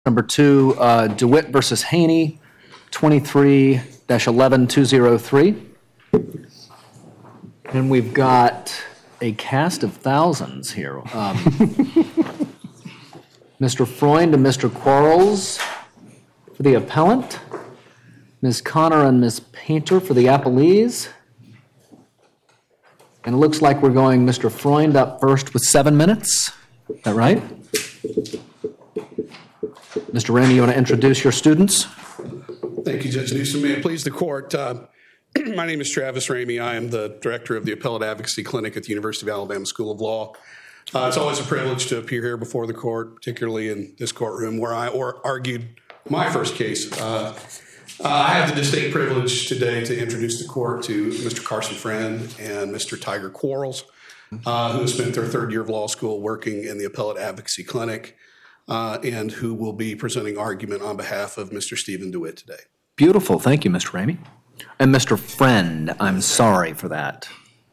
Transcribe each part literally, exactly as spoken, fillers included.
Number two, uh, DeWitt versus Haney, twenty-three dash eleven two oh three. And we've got a cast of thousands here. Um, Mister Freund and Mister Quarles for the appellant. Miz Connor and Miz Painter for the appellees. And it looks like we're going Mister Freund up first with seven minutes. Is that right? Mister Ramey, you want to introduce your students? Thank you, Judge Newsom. May it please the court. Uh, my name is Travis Ramey. I am the director of the Appellate Advocacy Clinic at the University of Alabama School of Law. Uh, it's always a privilege to appear here before the court, particularly in this courtroom where I or argued my first case. Uh, uh, I have the distinct privilege today to introduce the court to Mister Carson Friend and Mister Tiger Quarles, uh, who have spent their third year of law school working in the Appellate Advocacy Clinic. Uh, and who will be presenting argument on behalf of Mister Stephen DeWitt today. Beautiful. Thank you, Mister Ramey. And Mister Friend, I'm sorry for that.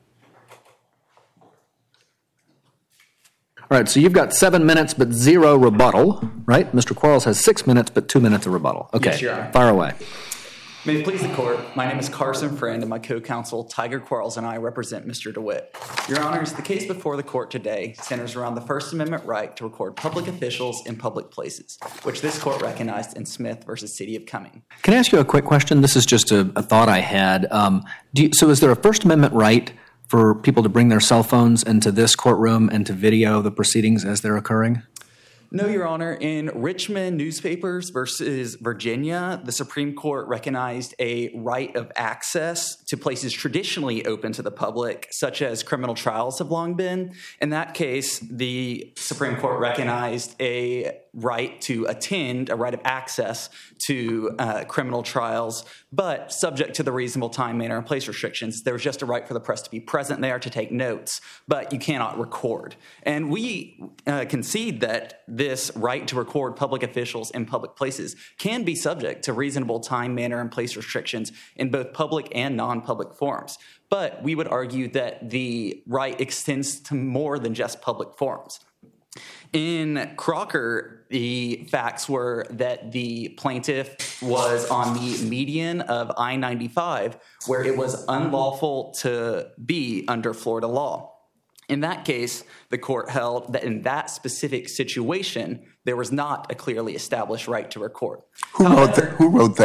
All right, so you've got seven minutes but zero rebuttal, right? Mister Quarles has six minutes but two minutes of rebuttal. Okay, yes, Your Honor. Fire away. May it please the court, my name is Carson Friend and my co-counsel Tiger Quarles and I represent Mister DeWitt. Your Honors, the case before the court today centers around the First Amendment right to record public officials in public places, which this court recognized in Smith versus City of Cumming. Can I ask you a quick question? This is just a, a thought I had. Um, do you, so is there a First Amendment right for people to bring their cell phones into this courtroom and to video the proceedings as they're occurring? No, Your Honor. In Richmond newspapers versus Virginia, the Supreme Court recognized a right of access to places traditionally open to the public, such as criminal trials have long been. In that case, the Supreme Court recognized a right to attend, a right of access to uh, criminal trials, but subject to the reasonable time, manner, and place restrictions. There was just a right for the press to be present there to take notes, but you cannot record. And we uh, concede that this right to record public officials in public places can be subject to reasonable time, manner, and place restrictions in both public and non-public forums. But we would argue that the right extends to more than just public forums. In Crocker, the facts were that the plaintiff was on the median of I ninety-five, where it was unlawful to be under Florida law. In that case, the court held that in that specific situation, there was not a clearly established right to record. Who However, wrote that? Who wrote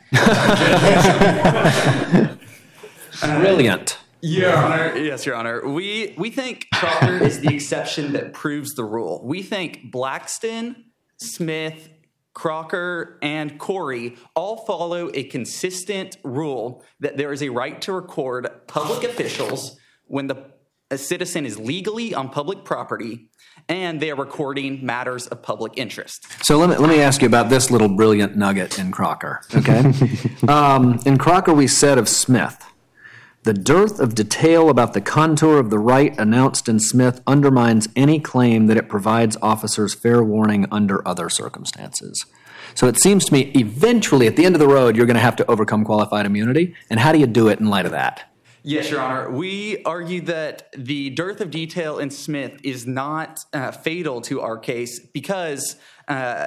that? Brilliant. Your Honor, yes, Your Honor. We we think Crocker is the exception that proves the rule. We think Blackston, Smith, Crocker, and Corey all follow a consistent rule that there is a right to record public officials when the a citizen is legally on public property and they are recording matters of public interest. So let me let me ask you about this little brilliant nugget in Crocker. Okay, um, in Crocker we said of Smith, the dearth of detail about the contour of the right announced in Smith undermines any claim that it provides officers fair warning under other circumstances. So it seems to me eventually at the end of the road you're going to have to overcome qualified immunity. And how do you do it in light of that? Yes, Your Honor. We argue that the dearth of detail in Smith is not uh, fatal to our case because uh,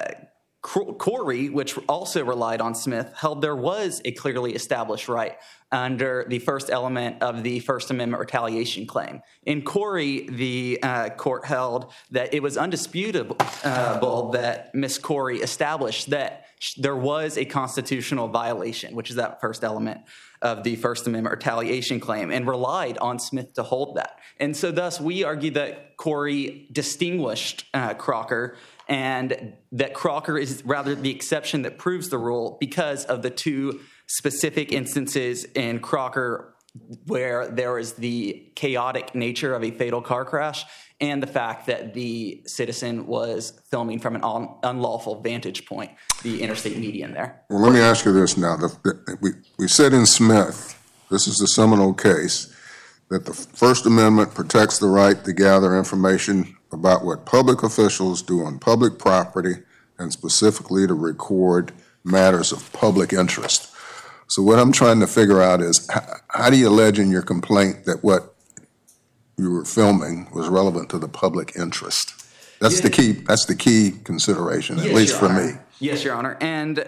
Corey, which also relied on Smith, held there was a clearly established right under the first element of the First Amendment retaliation claim. In Corey, the uh, court held that it was undisputable uh, that Miss Corey established that there was a constitutional violation, which is that first element of the First Amendment retaliation claim, and relied on Smith to hold that. And so thus we argue that Corey distinguished uh, Crocker and that Crocker is rather the exception that proves the rule because of the two specific instances in Crocker where there is the chaotic nature of a fatal car crash and the fact that the citizen was filming from an un- unlawful vantage point, the interstate median there. Well, let me ask you this now. The, the, we, we said in Smith, this is the seminal case, that the First Amendment protects the right to gather information about what public officials do on public property and specifically to record matters of public interest. So what I'm trying to figure out is how, how do you allege in your complaint that what you were filming was relevant to the public interest? That's the key, that's the key consideration, at least for me. Yes, Your Honor. And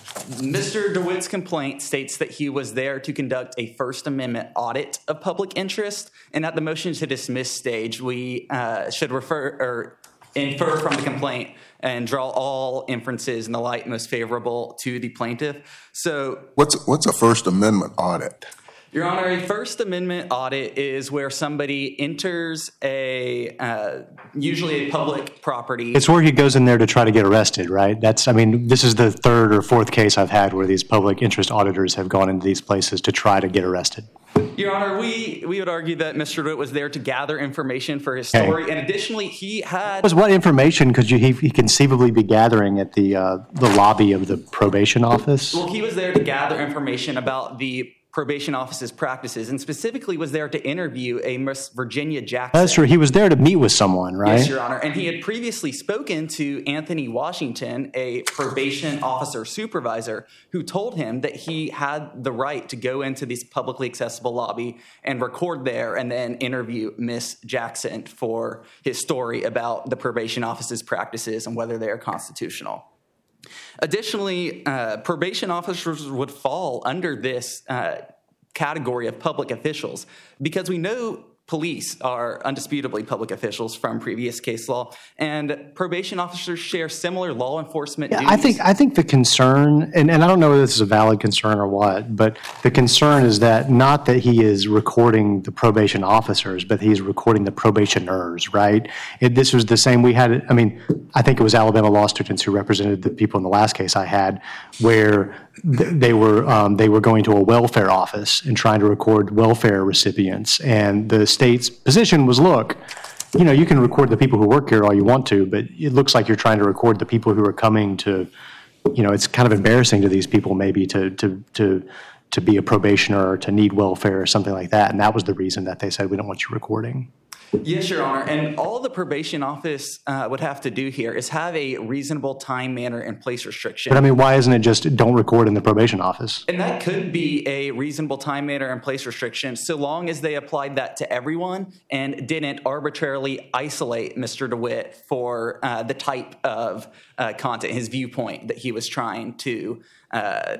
Mister DeWitt's complaint states that he was there to conduct a First Amendment audit of public interest. And at the motion to dismiss stage, we uh, should refer or infer from the complaint and draw all inferences in the light most favorable to the plaintiff. So, What's, what's a First Amendment audit? Your Honor, a First Amendment audit is where somebody enters a, uh, usually a public property. It's where he goes in there to try to get arrested, right? That's, I mean, this is the third or fourth case I've had where these public interest auditors have gone into these places to try to get arrested. Your Honor, we, we would argue that Mister DeWitt was there to gather information for his story, okay. And additionally, he had... What information could you, he, he conceivably be gathering at the, uh, the lobby of the probation office? Well, he was there to gather information about the probation office's practices, and specifically was there to interview a Miss Virginia Jackson. That's true. He was there to meet with someone, right? Yes, Your Honor. And he had previously spoken to Anthony Washington, a probation officer supervisor, who told him that he had the right to go into this publicly accessible lobby and record there and then interview Miss Jackson for his story about the probation office's practices and whether they are constitutional. Additionally, uh, probation officers would fall under this uh, category of public officials because we know police are undisputably public officials from previous case law, and probation officers share similar law enforcement yeah, duties. I think I think the concern, and, and I don't know whether this is a valid concern or what, but the concern is that not that he is recording the probation officers, but he's recording the probationers, right? It, this was the same, we had, I mean, I think it was Alabama law students who represented the people in the last case I had, where th- they were um, they were going to a welfare office and trying to record welfare recipients, and the state's position was, look, you know, you can record the people who work here all you want to, but it looks like you're trying to record the people who are coming to, you know, it's kind of embarrassing to these people maybe to to to to be a probationer or to need welfare or something like that. And that was the reason that they said, we don't want you recording. Yes, Your Honor. And all the probation office uh, would have to do here is have a reasonable time, manner, and place restriction. But I mean, why isn't it just don't record in the probation office? And that could be a reasonable time, manner, and place restriction so long as they applied that to everyone and didn't arbitrarily isolate Mister DeWitt for uh, the type of uh, content, his viewpoint that he was trying to uh,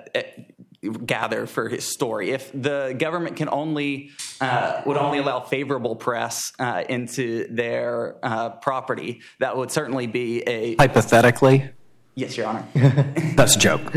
gather for his story. If the government can only uh, would only allow favorable press uh, into their uh, property, that would certainly be a hypothetically. Yes, Your Honor. That's a joke. uh,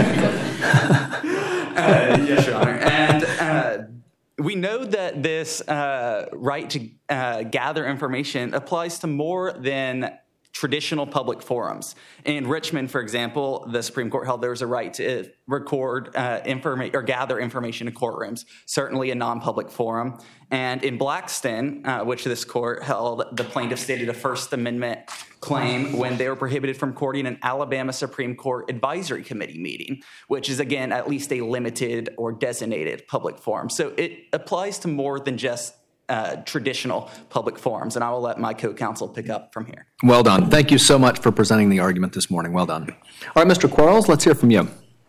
yes, Your Honor. And uh, we know that this uh, right to uh, gather information applies to more than traditional public forums. In Richmond, for example, the Supreme Court held there was a right to record uh, information or gather information in courtrooms, certainly a non-public forum. And in Blackston, uh, which this court held, the plaintiff stated a First Amendment claim when they were prohibited from recording an Alabama Supreme Court Advisory Committee meeting, which is, again, at least a limited or designated public forum. So it applies to more than just Uh, traditional public forums, and I will let my co-counsel pick up from here. Well done. Thank you so much for presenting the argument this morning. Well done. All right, Mister Quarles, let's hear from you.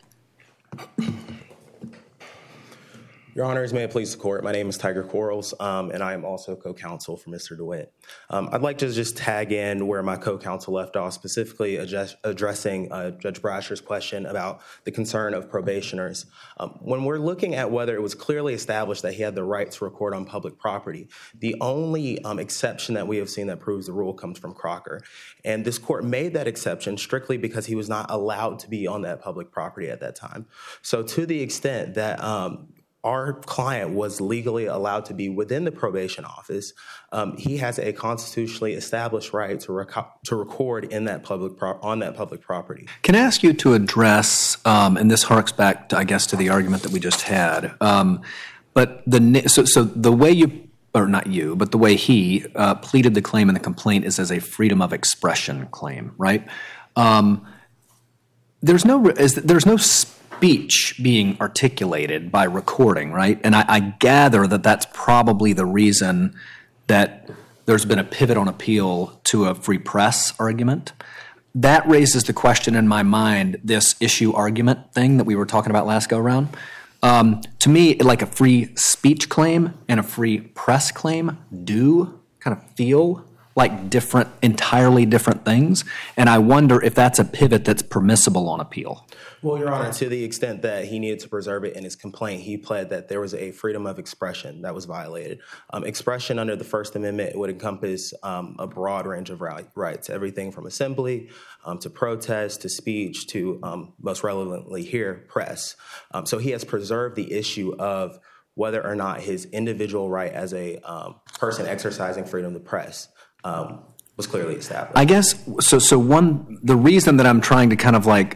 Your Honors, may it please the Court. My name is Tiger Quarles, um, and I am also co-counsel for Mister DeWitt. Um, I'd like to just tag in where my co-counsel left off, specifically address, addressing uh, Judge Brasher's question about the concern of probationers. Um, when we're looking at whether it was clearly established that he had the right to record on public property, the only um, exception that we have seen that proves the rule comes from Crocker. And this court made that exception strictly because he was not allowed to be on that public property at that time. So to the extent that um, our client was legally allowed to be within the probation office, um, he has a constitutionally established right to rec- to record in that public pro- on that public property. Can I ask you to address, um, and this harks back, to, I guess, to the argument that we just had, um, but the so so the way you, or not you, but the way he uh, pleaded the claim in the complaint is as a freedom of expression claim, right? Um, there's no is there's no speech being articulated by recording, right? And I, I gather that that's probably the reason that there's been a pivot on appeal to a free press argument. That raises the question in my mind, this issue argument thing that we were talking about last go around. Um, to me, like a free speech claim and a free press claim do kind of feel like different, entirely different things. And I wonder if that's a pivot that's permissible on appeal. Well, Your Honor, to the extent that he needed to preserve it in his complaint, he pled that there was a freedom of expression that was violated. Um, expression under the First Amendment would encompass um, a broad range of rights, everything from assembly um, to protest to speech to, um, most relevantly here, press. Um, so he has preserved the issue of whether or not his individual right as a um, person exercising freedom of the press um, was clearly established. I guess, so So one, the reason that I'm trying to kind of like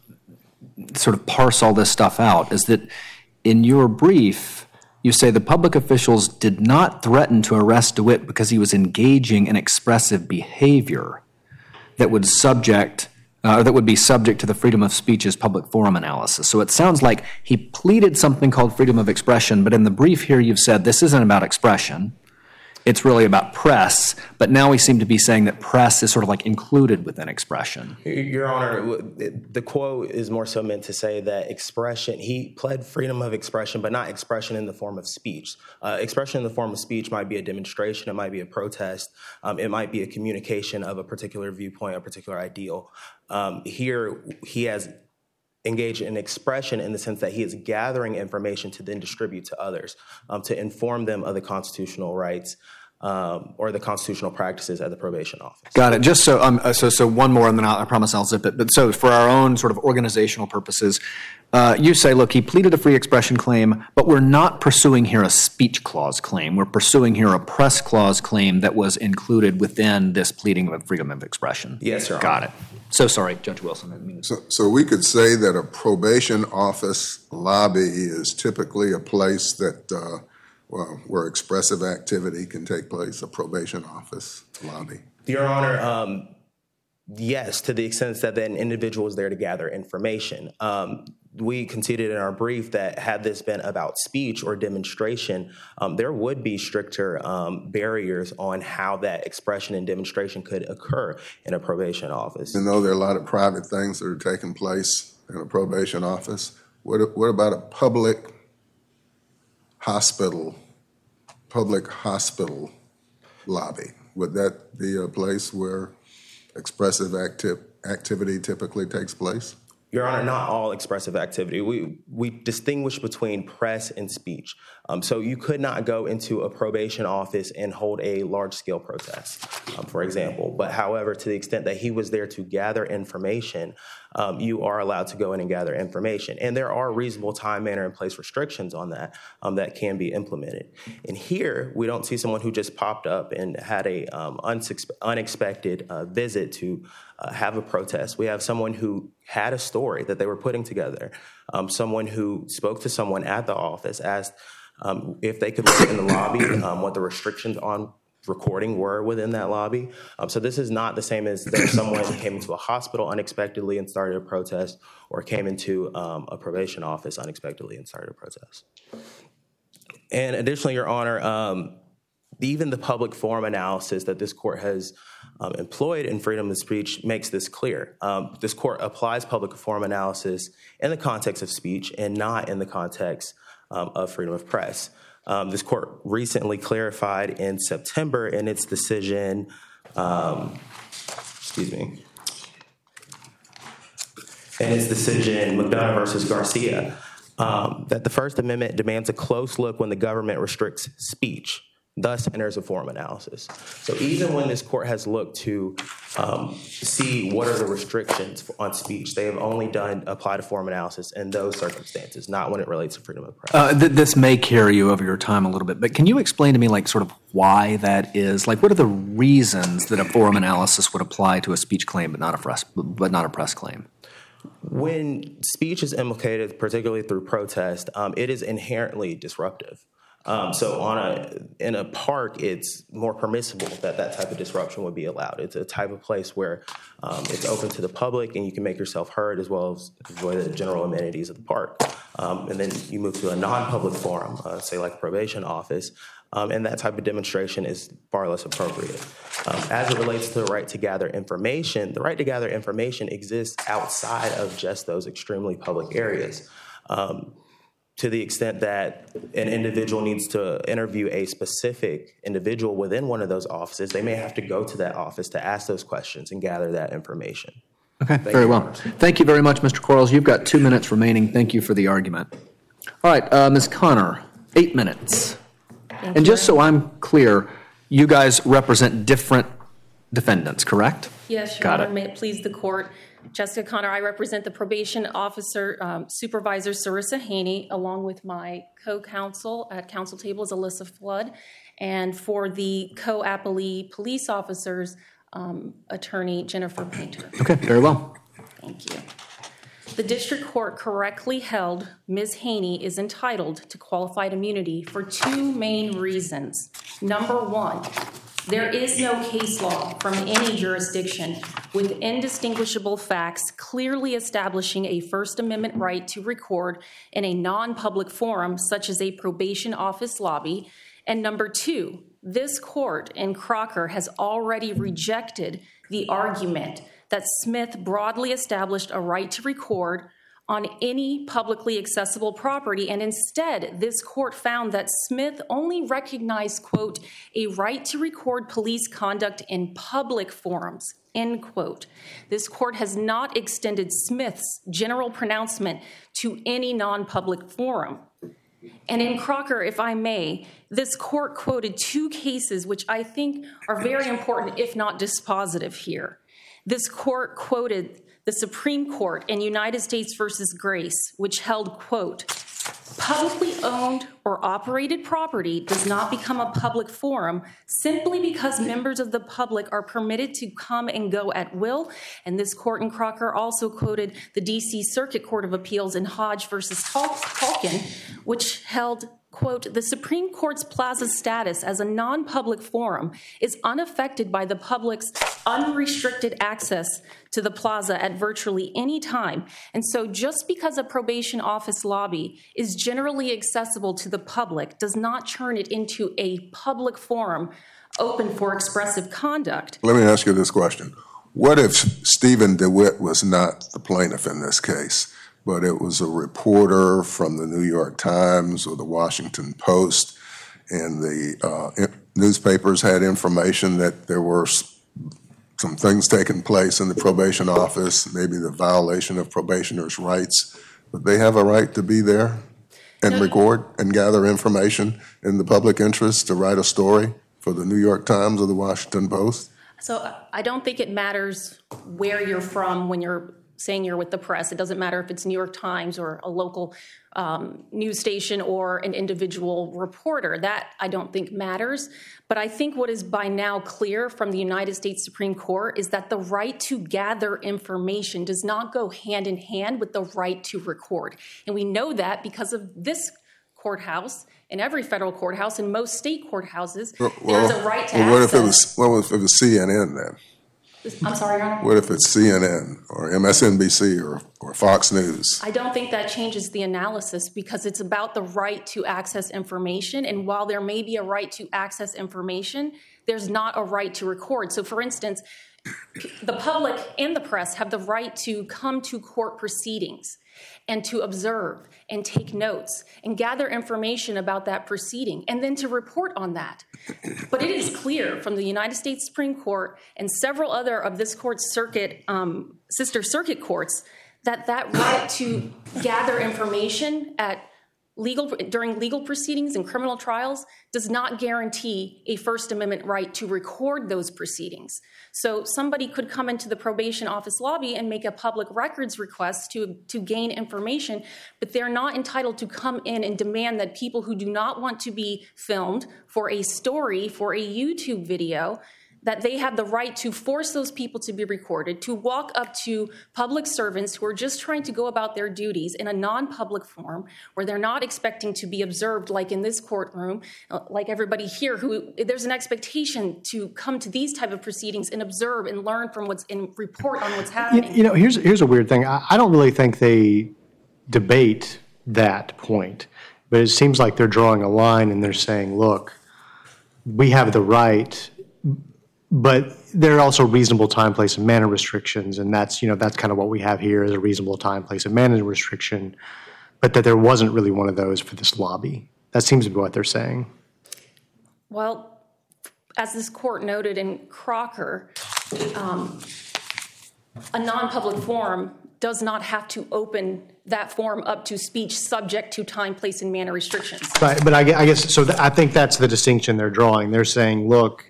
sort of parse all this stuff out is that in your brief, you say the public officials did not threaten to arrest DeWitt because he was engaging in expressive behavior that would subject uh, or that would be subject to the freedom of speech's public forum analysis. So it sounds like he pleaded something called freedom of expression, but in the brief here you've said this isn't about expression. It's really about press, but now we seem to be saying that press is sort of like included within expression. Your Honor, the quote is more so meant to say that expression, he pled freedom of expression, but not expression in the form of speech. Uh, expression in the form of speech might be a demonstration, it might be a protest, um, it might be a communication of a particular viewpoint, a particular ideal. Um, here, he has engaged in expression in the sense that he is gathering information to then distribute to others, um, to inform them of the constitutional rights um, or the constitutional practices at the probation office. Got it. Just so, um, so, so one more, and then I'll, I promise I'll zip it. But so, for our own sort of organizational purposes, uh, you say, look, he pleaded a free expression claim, but we're not pursuing here a speech clause claim. We're pursuing here a press clause claim that was included within this pleading of freedom of expression. Yes, Your Honor. Got it. So sorry, Judge Wilson. I didn't mean to- So, so we could say that a probation office lobby is typically a place that, uh, well, where expressive activity can take place, a probation office lobby. Your Honor, um, yes, to the extent that an individual is there to gather information. Um, we conceded in our brief that had this been about speech or demonstration, um, there would be stricter um, barriers on how that expression and demonstration could occur in a probation office. You know, there are a lot of private things that are taking place in a probation office. What, what about a public hospital, public hospital lobby? Would that be a place where expressive acti- activity typically takes place? Your Honor, not all expressive activity. We we distinguish between press and speech. Um, so you could not go into a probation office and hold a large-scale protest, um, for example. But however, to the extent that he was there to gather information, um, you are allowed to go in and gather information. And there are reasonable time, manner, and place restrictions on that um, that can be implemented. And here, we don't see someone who just popped up and had a um, unsuspect, unexpected uh, visit to uh, have a protest. We have someone who had a story that they were putting together, um, someone who spoke to someone at the office, asked um, if they could look in the lobby, um, what the restrictions on recording were within that lobby. Um, so this is not the same as that someone came into a hospital unexpectedly and started a protest, or came into um, a probation office unexpectedly and started a protest. And additionally, Your Honor, um, even the public forum analysis that this court has um, employed in freedom of speech makes this clear. Um, this court applies public forum analysis in the context of speech and not in the context um, of freedom of press. Um, this court recently clarified in September in its decision, um, excuse me, in its decision, McDonough versus Garcia, um, that the First Amendment demands a close look when the government restricts speech. Thus enters a forum analysis. So even when this court has looked to um, see what are the restrictions on speech, they have only done applied a forum analysis in those circumstances, not when it relates to freedom of press. Uh, th- this may carry you over your time a little bit, but can you explain to me, like, sort of why that is? Like, what are the reasons that a forum analysis would apply to a speech claim, but not a press, but not a press claim? When speech is implicated, particularly through protest, um, it is inherently disruptive. Um, so on a in a park, it's more permissible that that type of disruption would be allowed. It's a type of place where um, it's open to the public and you can make yourself heard as well as enjoy the general amenities of the park. Um, and then you move to a non-public forum, uh, say like a probation office, um, and that type of demonstration is far less appropriate. Um, as it relates to the right to gather information, the right to gather information exists outside of just those extremely public areas. Um, to the extent that an individual needs to interview a specific individual within one of those offices, they may have to go to that office to ask those questions and gather that information. Okay, Thank very you, well. Your Honor. Thank you very much, Mister Quarles. You've got two minutes remaining. Thank you for the argument. All right, uh, Miz Connor, eight minutes. Thank And you just very so I'm clear, you guys represent different defendants, correct? Yes, Your Got Honor, it. may it please the court. Jessica Connor, I represent the probation officer, um, Supervisor Sarissa Haney, along with my co-counsel at counsel table is Alyssa Flood, and for the co-appellee police officers, um, Attorney Jennifer Painter. Okay, very well. Thank you. The district court correctly held Miz Haney is entitled to qualified immunity for two main reasons. Number one, there is no case law from any jurisdiction with indistinguishable facts clearly establishing a First Amendment right to record in a non-public forum such as a probation office lobby. And number two, this court in Crocker has already rejected the argument that Smith broadly established a right to record on any publicly accessible property, and instead this court found that Smith only recognized, quote, a right to record police conduct in public forums, end quote. This court has not extended Smith's general pronouncement to any non-public forum. And in Crocker, if I may, this court quoted two cases which I think are very important, if not dispositive here. This court quoted the Supreme Court in United States versus Grace, which held, quote, publicly owned or operated property does not become a public forum simply because members of the public are permitted to come and go at will. And this court in Crocker also quoted the D C Circuit Court of Appeals in Hodge versus Tolkien, which held, quote, the Supreme Court's plaza status as a non-public forum is unaffected by the public's unrestricted access to the plaza at virtually any time. And so just because a probation office lobby is generally accessible to the public does not turn it into a public forum open for expressive conduct. Let me ask you this question. What if Stephen DeWitt was not the plaintiff in this case, but it was a reporter from the New York Times or the Washington Post, and the uh, newspapers had information that there were some things taking place in the probation office, maybe the violation of probationers' rights, but they have a right to be there and record and gather information in the public interest to write a story for the New York Times or the Washington Post? So uh, I don't think it matters where you're from when you're saying you're with the press. It doesn't matter if it's New York Times or a local um, news station or an individual reporter. That I don't think matters. But I think what is by now clear from the United States Supreme Court is that the right to gather information does not go hand in hand with the right to record. And we know that because of this courthouse, in every federal courthouse, and most state courthouses, Well, there's a right to well, what access. if it was, what if it was C N N then? I'm sorry, Your Honor? What if it's C N N or M S N B C or, or Fox News? I don't think that changes the analysis because it's about the right to access information. And while there may be a right to access information, there's not a right to record. So, for instance, the public and the press have the right to come to court proceedings and to observe and take notes and gather information about that proceeding and then to report on that. But it is clear from the United States Supreme Court and several other of this court's circuit, um, sister circuit courts, that that right to gather information at legal during legal proceedings and criminal trials does not guarantee a First Amendment right to record those proceedings. So somebody could come into the probation office lobby and make a public records request to, to gain information, but they're not entitled to come in and demand that people who do not want to be filmed for a story, for a YouTube video, that they have the right to force those people to be recorded, to walk up to public servants who are just trying to go about their duties in a non-public forum where they're not expecting to be observed like in this courtroom, like everybody here, who there's an expectation to come to these type of proceedings and observe and learn from what's and report on what's happening. You, you know, here's, here's a weird thing. I, I don't really think they debate that point, but it seems like they're drawing a line and they're saying, look, we have the right, but there are also reasonable time, place, and manner restrictions, and that's, you know, that's kind of what we have here is a reasonable time, place, and manner restriction. but that there wasn't really one of those for this lobby. That seems to be what they're saying. Well, as this court noted in Crocker, um, a non-public forum does not have to open that forum up to speech subject to time, place, and manner restrictions. Right, but I gue- I guess, so th- I think that's the distinction they're drawing. They're saying, look,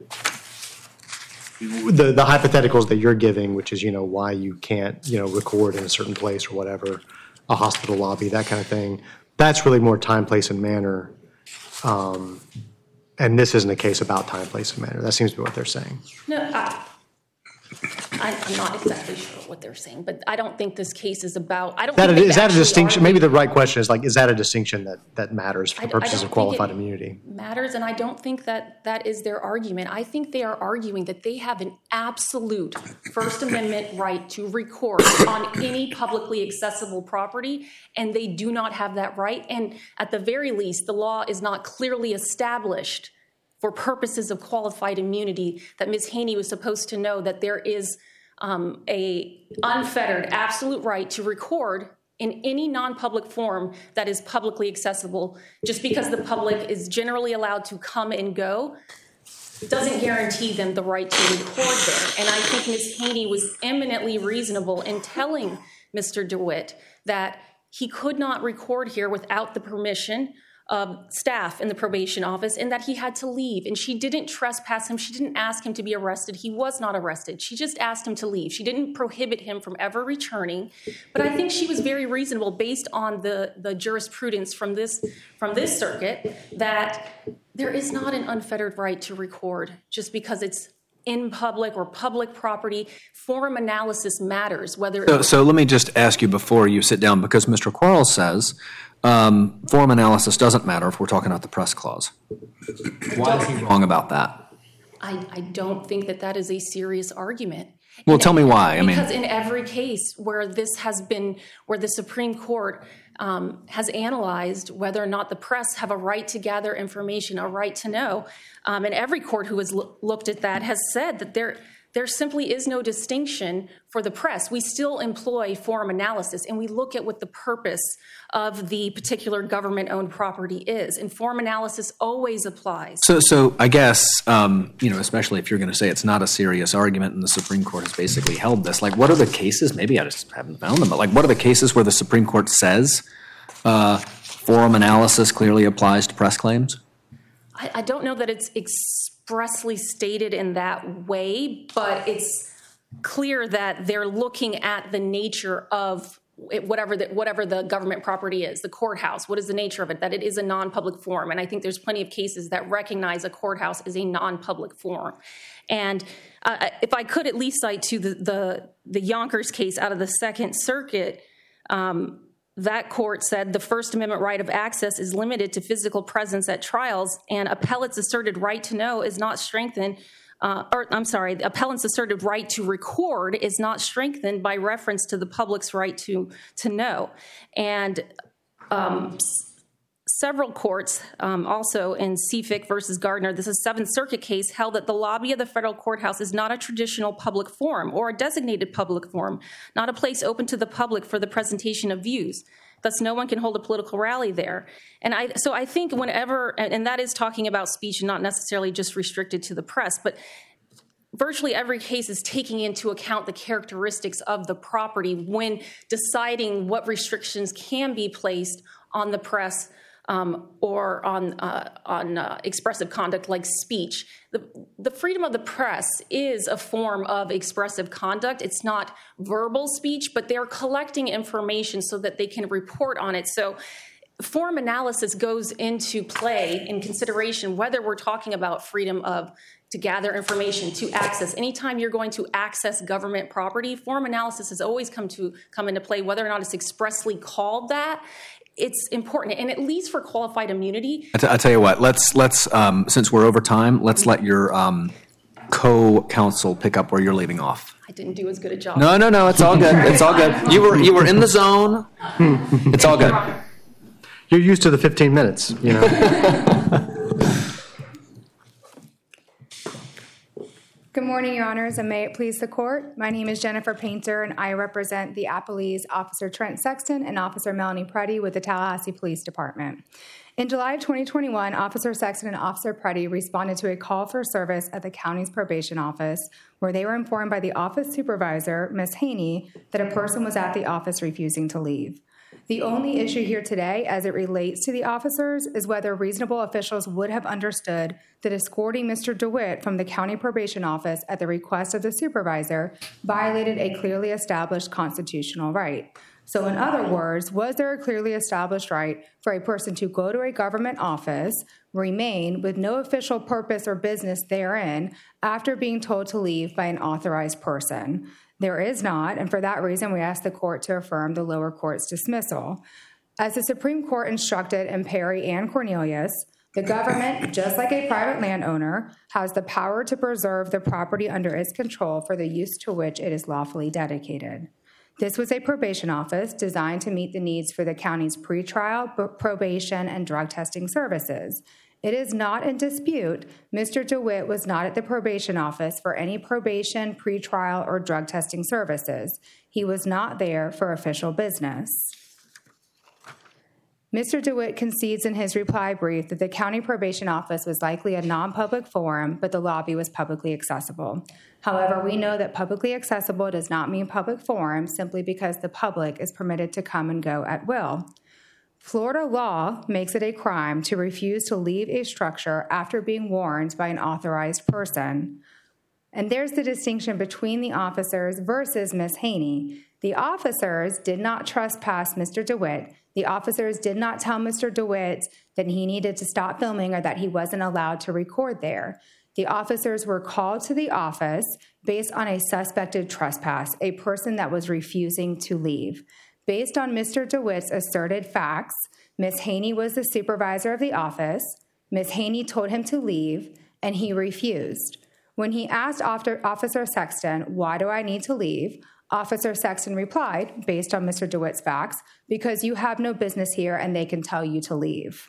the, the hypotheticals that you're giving, which is, you know, why you can't, you know, record in a certain place or whatever, a hospital lobby, that kind of thing, that's really more time, place, and manner. Um, and this isn't a case about time, place, and manner. That seems to be what they're saying. No, I, I, I'm not exactly sure what they're saying, but I don't think this case is about, I don't That, think they is that a actually distinction? argue- Maybe the right question is like, is that a distinction that, that matters for I the d- I purposes don't of qualified think it immunity? matters, and I don't think that that is their argument. I think they are arguing that they have an absolute First Amendment right to record on any publicly accessible property, and they do not have that right. And at the very least, the law is not clearly established for purposes of qualified immunity that Miz Haney was supposed to know that there is um, a unfettered absolute right to record in any non-public forum that is publicly accessible. Just because the public is generally allowed to come and go doesn't guarantee them the right to record there. And I think Miz Haney was eminently reasonable in telling Mister DeWitt that he could not record here without the permission of staff in the probation office, and that he had to leave. And she didn't trespass him. She didn't ask him to be arrested. He was not arrested. She just asked him to leave. She didn't prohibit him from ever returning. But I think she was very reasonable based on the, the jurisprudence from this, from this circuit, that there is not an unfettered right to record just because it's in public or public property. Forum analysis matters, whether So, so let me just ask you before you sit down, because Mister Quarles says um, forum analysis doesn't matter if we're talking about the press clause. Why is he wrong about that? I, I don't think that that is a serious argument. Well, And- tell me why. I mean, Because in every case where this has been, where the Supreme Court um, has analyzed whether or not the press have a right to gather information, a right to know, um, and every court who has lo- looked at that has said that there there simply is no distinction for the press. We still employ forum analysis, and we look at what the purpose of the particular government-owned property is, and forum analysis always applies. so so I guess um, you know, especially if you're going to say it's not a serious argument, and the Supreme Court has basically held this. Like, what are the cases? Maybe I just haven't found them, but like, what are the cases where the Supreme Court says uh, forum analysis clearly applies to press claims? I, I don't know that it's expressly stated in that way, but it's clear that they're looking at the nature of it, whatever the, whatever the government property is, the courthouse. What is the nature of it? That it is a non-public forum. And I think there's plenty of cases that recognize a courthouse as a non-public forum. And uh, if I could at least cite to the, the, the Yonkers case out of the Second Circuit, um, that court said the First Amendment right of access is limited to physical presence at trials, and appellate's asserted right to know is not strengthened, uh, or I'm sorry, the appellant's asserted right to record is not strengthened by reference to the public's right to, to know. And um, s- several courts, um, also in Seafick versus Gardner, this is a Seventh Circuit case, held that the lobby of the federal courthouse is not a traditional public forum or a designated public forum, not a place open to the public for the presentation of views. Thus, no one can hold a political rally there. And I, so I think whenever, and, and that is talking about speech and not necessarily just restricted to the press, but virtually every case is taking into account the characteristics of the property when deciding what restrictions can be placed on the press Um, or on uh, on uh, expressive conduct like speech. The, the freedom of the press is a form of expressive conduct. It's not verbal speech, but they're collecting information so that they can report on it. So forum analysis goes into play in consideration whether we're talking about freedom of to gather information, to access. Anytime you're going to access government property, forum analysis has always come to come into play, whether or not it's expressly called that. It's important, and at least for qualified immunity. I, t- I tell you what, let's let's um, since we're over time, let's let your um, co-counsel pick up where you're leaving off. I didn't do as good a job. No, no, no, it's all good. It's all good. You were you were in the zone. It's all good. You're used to the fifteen minutes, you know. Good morning, Your Honors, and may it please the Court. My name is Jennifer Painter, and I represent the appellees Officer Trent Sexton and Officer Melanie Preddy with the Tallahassee Police Department. In July of twenty twenty-one, Officer Sexton and Officer Preddy responded to a call for service at the county's probation office, where they were informed by the office supervisor, Miz Haney, that a person was at the office refusing to leave. The only issue here today, as it relates to the officers, is whether reasonable officials would have understood that escorting Mister DeWitt from the county probation office at the request of the supervisor violated a clearly established constitutional right. So in other words, was there a clearly established right for a person to go to a government office, remain with no official purpose or business therein after being told to leave by an authorized person? There is not, and for that reason, we ask the court to affirm the lower court's dismissal. As the Supreme Court instructed in Perry and Cornelius, the government, just like a private landowner, has the power to preserve the property under its control for the use to which it is lawfully dedicated. This was a probation office designed to meet the needs for the county's pretrial, probation, and drug testing services. It is not in dispute Mister DeWitt was not at the probation office for any probation, pretrial, or drug testing services. He was not there for official business. Mister DeWitt concedes in his reply brief that the county probation office was likely a non-public forum, but the lobby was publicly accessible. However, we know that publicly accessible does not mean public forum simply because the public is permitted to come and go at will. Florida law makes it a crime to refuse to leave a structure after being warned by an authorized person. And there's the distinction between the officers versus Miz Haney. The officers did not trespass Mister DeWitt. The officers did not tell Mister DeWitt that he needed to stop filming or that he wasn't allowed to record there. The officers were called to the office based on a suspected trespass, a person that was refusing to leave. Based on Mister DeWitt's asserted facts, Miz Haney was the supervisor of the office. Miz Haney told him to leave, and he refused. When he asked Officer Sexton, "Why do I need to leave?" Officer Sexton replied, based on Mister DeWitt's facts, "Because you have no business here and they can tell you to leave."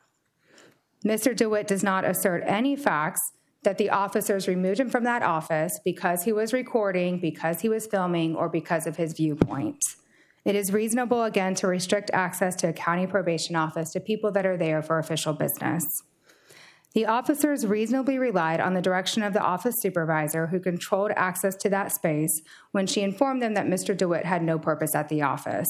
Mister DeWitt does not assert any facts that the officers removed him from that office because he was recording, because he was filming, or because of his viewpoint. It is reasonable, again, to restrict access to a county probation office to people that are there for official business. The officers reasonably relied on the direction of the office supervisor who controlled access to that space when she informed them that Mister DeWitt had no purpose at the office.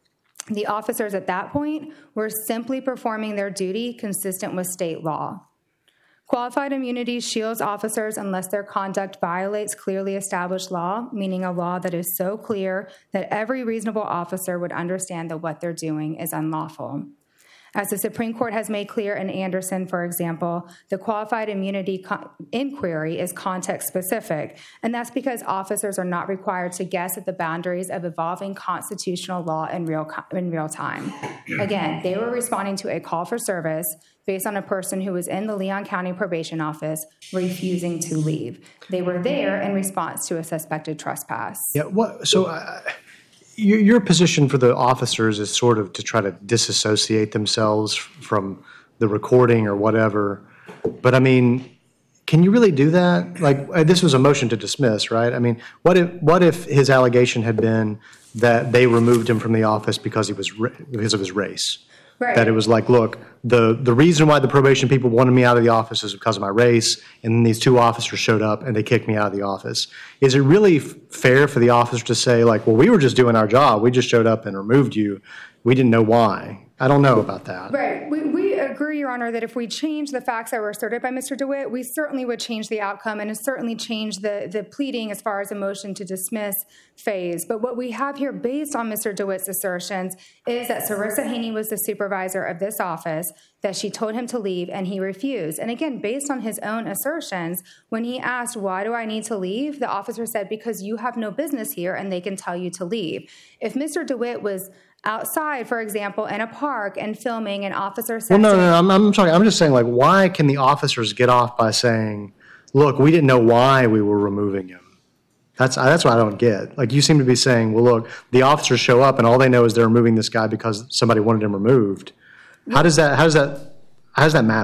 The officers at that point were simply performing their duty consistent with state law. Qualified immunity shields officers unless their conduct violates clearly established law, meaning a law that is so clear that every reasonable officer would understand that what they're doing is unlawful. As the Supreme Court has made clear in Anderson, for example, the qualified immunity co- inquiry is context-specific, and that's because officers are not required to guess at the boundaries of evolving constitutional law in real, co- in real time. Again, they were responding to a call for service based on a person who was in the Leon County Probation Office refusing to leave. They were there in response to a suspected trespass. Yeah. What? So. Uh, Your, your position for the officers is sort of to try to disassociate themselves from the recording or whatever. But I mean, can you really do that? Like, uh, this was a motion to dismiss, right? I mean, what if what if his allegation had been that they removed him from the office because he was because of his race? Right. That it was like, look, the, the reason why the probation people wanted me out of the office is because of my race, and then these two officers showed up and they kicked me out of the office. Is it really f- fair for the officer to say, like, well, we were just doing our job. We just showed up and removed you. We didn't know why. I don't know about that. Right. We, we agree, Your Honor, that if we change the facts that were asserted by Mister DeWitt, we certainly would change the outcome and certainly change the, the pleading as far as a motion to dismiss phase. But what we have here based on Mister DeWitt's assertions is that Sarissa Haney was the supervisor of this office, that she told him to leave and he refused. And again, based on his own assertions, when he asked, why do I need to leave? The officer said, because you have no business here and they can tell you to leave. If Mister DeWitt was outside, for example, in a park and filming an officer said, well, no, no, no, I'm, I'm sorry. I'm just saying, like, why can the officers get off by saying, look, we didn't know why we were removing him? That's that's what I don't get. Like, you seem to be saying, well, look, the officers show up and all they know is they're removing this guy because somebody wanted him removed. How does that, how does that, how does that matter?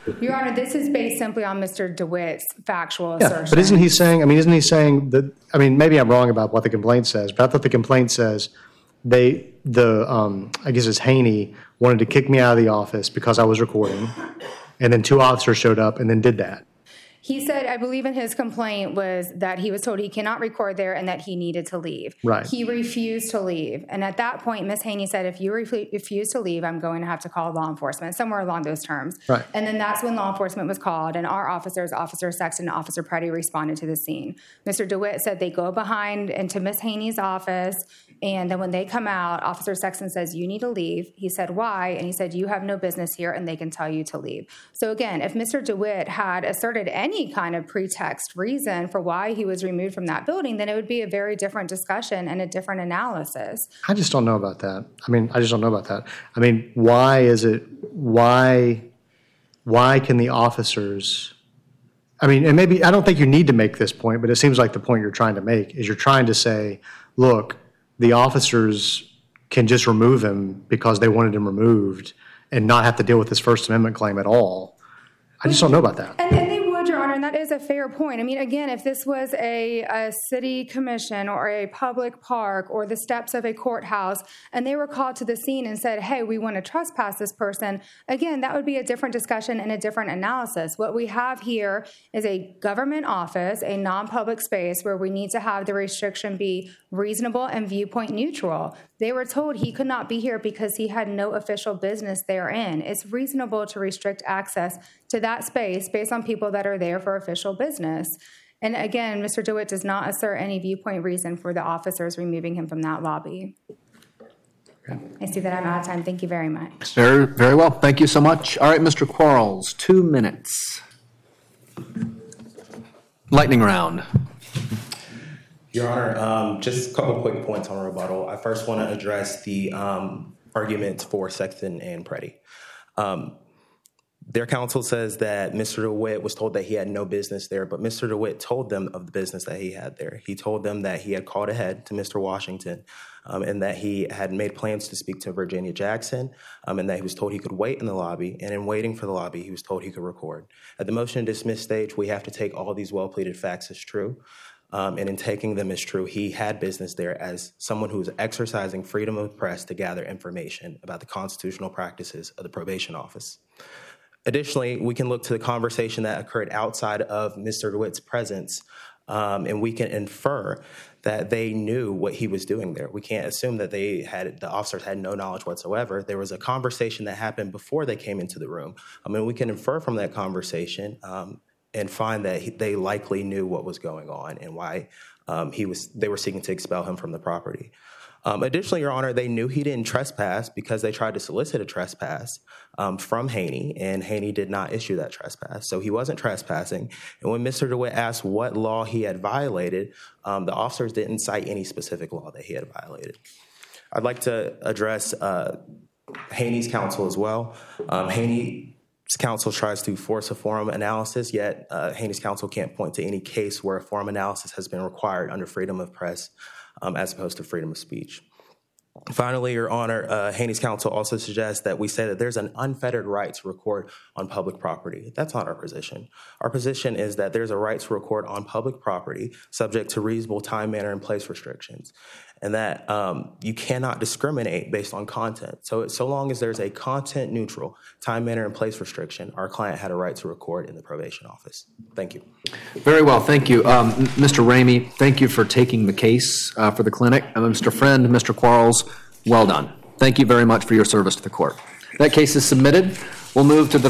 Your Honor, this is based simply on Mister DeWitt's factual Yeah, assertion. but isn't he saying, I mean, isn't he saying that, I mean, maybe I'm wrong about what the complaint says, but I thought the complaint says they, the, um, I guess it's Haney, wanted to kick me out of the office because I was recording, and then two officers showed up and then did that. He said, I believe in his complaint was that he was told he cannot record there and that he needed to leave. Right. He refused to leave. And at that point, Miz Haney said, if you refu- refuse to leave, I'm going to have to call law enforcement, somewhere along those terms. Right. And then that's when law enforcement was called, and our officers, Officer Sexton and Officer Preddy, responded to the scene. Mister DeWitt said they go behind into Miz Haney's office, and then when they come out, Officer Sexton says, you need to leave. He said, why? And he said, you have no business here, and they can tell you to leave. So again, if Mister DeWitt had asserted any kind of pretext reason for why he was removed from that building, then it would be a very different discussion and a different analysis. I just don't know about that. I mean, I just don't know about that. I mean, why is it, why, why can the officers, I mean, and maybe, I don't think you need to make this point, but it seems like the point you're trying to make is you're trying to say, look, the officers can just remove him because they wanted him removed and not have to deal with this First Amendment claim at all. I just don't know about that. And, and they would, Your Honor, and that is a fair point. I mean, again, if this was a, a city commission or a public park or the steps of a courthouse, and they were called to the scene and said, hey, we want to trespass this person, again, that would be a different discussion and a different analysis. What we have here is a government office, a non-public space where we need to have the restriction be reasonable and viewpoint neutral. They were told he could not be here because he had no official business therein. It's reasonable to restrict access to that space based on people that are there for official business. And again, Mister DeWitt does not assert any viewpoint reason for the officers removing him from that lobby. Okay. I see that I'm out of time. Thank you very much. Very, very well. Thank you so much. All right, Mister Quarles, two minutes. Lightning round. Your Honor, um, just a couple quick points on rebuttal. I first want to address the um, arguments for Sexton and Preddy. Um, their counsel says that Mister DeWitt was told that he had no business there, but Mister DeWitt told them of the business that he had there. He told them that he had called ahead to Mister Washington um, and that he had made plans to speak to Virginia Jackson um, and that he was told he could wait in the lobby. And in waiting for the lobby, he was told he could record. At the motion to dismiss stage, we have to take all these well-pleaded facts as true. Um, and in taking them as true, he had business there as someone who was exercising freedom of press to gather information about the constitutional practices of the probation office. Additionally, we can look to the conversation that occurred outside of Mister DeWitt's presence, um, and we can infer that they knew what he was doing there. We can't assume that they had the officers had no knowledge whatsoever. There was a conversation that happened before they came into the room. I mean, we can infer from that conversation um, and find that he, they likely knew what was going on and why um, he was. They were seeking to expel him from the property. Um, additionally, Your Honor, they knew he didn't trespass because they tried to solicit a trespass um, from Haney, and Haney did not issue that trespass. So he wasn't trespassing. And when Mister DeWitt asked what law he had violated, um, the officers didn't cite any specific law that he had violated. I'd like to address uh, Haney's counsel as well. Um, Haney's counsel tries to force a forum analysis, yet uh, Haney's counsel can't point to any case where a forum analysis has been required under freedom of press Um, as opposed to freedom of speech. Finally, Your Honor, uh, Haney's counsel also suggests that we say that there's an unfettered right to record on public property. That's not our position. Our position is that there's a right to record on public property subject to reasonable time, manner, and place restrictions, and that um, you cannot discriminate based on content. So, so long as there's a content-neutral time, manner, and place restriction, our client had a right to record in the probation office. Thank you. Very well, thank you. Um, Mister Ramey, thank you for taking the case uh, for the clinic. And Mister Friend, Mister Quarles, well done. Thank you very much for your service to the court. That case is submitted. We'll move to the